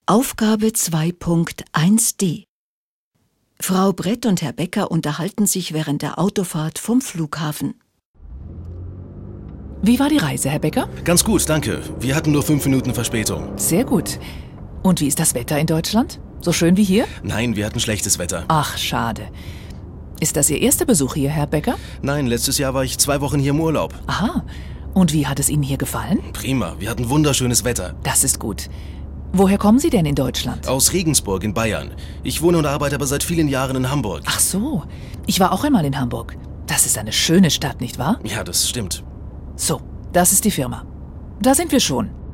Aufgabe 2.1d. Frau Brett und Herr Becker unterhalten sich während der Autofahrt vom Flughafen. Wie war die Reise, Herr Becker? Ganz gut, danke. Wir hatten nur 5 Minuten Verspätung. Sehr gut. Und wie ist das Wetter in Deutschland? So schön wie hier? Nein, wir hatten schlechtes Wetter. Ach, schade. Ist das Ihr erster Besuch hier, Herr Becker? Nein, letztes Jahr war ich 2 Wochen hier im Urlaub. Aha. Und wie hat es Ihnen hier gefallen? Prima, wir hatten wunderschönes Wetter. Das ist gut. Woher kommen Sie denn in Deutschland? Aus Regensburg in Bayern. Ich wohne und arbeite aber seit vielen Jahren in Hamburg. Ach so. Ich war auch einmal in Hamburg. Das ist eine schöne Stadt, nicht wahr? Ja, das stimmt. So, das ist die Firma. Da sind wir schon.